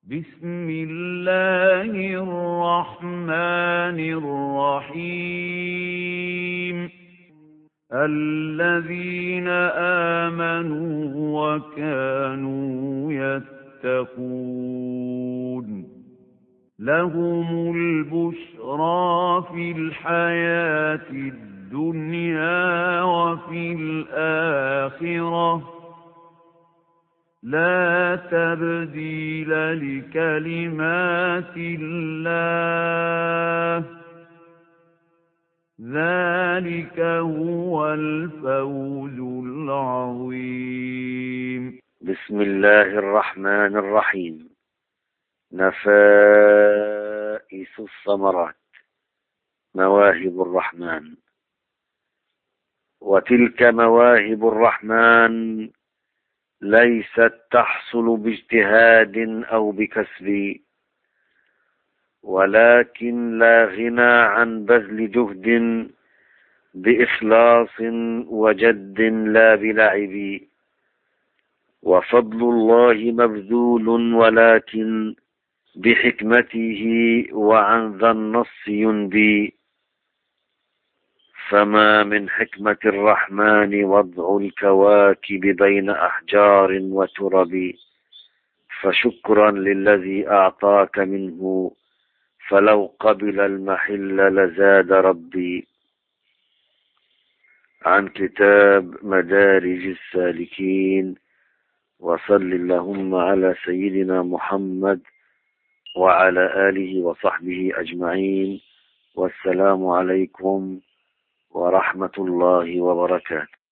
بسم الله الرحمن الرحيم الذين آمنوا وكانوا يتقون لهم البشرى في الحياة الدنيا وفي الآخرة لا تبديل لكلمات الله ذلك هو الفوز العظيم. بسم الله الرحمن الرحيم. نفائس الثمرات، مواهب الرحمن. وتلك مواهب الرحمن ليست تحصل باجتهاد أو بكسب، ولكن لا غنى عن بذل جهد بإخلاص وجد لا بلعب. وفضل الله مبذول ولكن بحكمته وعن ذا النص ينبي. فما من حكمة الرحمن وضع الكواكب بين أحجار وترب، فشكرا للذي أعطاك منه، فلو قبل المحل لزاد ربي. عن كتاب مدارج السالكين. وصل اللهم على سيدنا محمد وعلى آله وصحبه أجمعين، والسلام عليكم ورحمة الله وبركاته.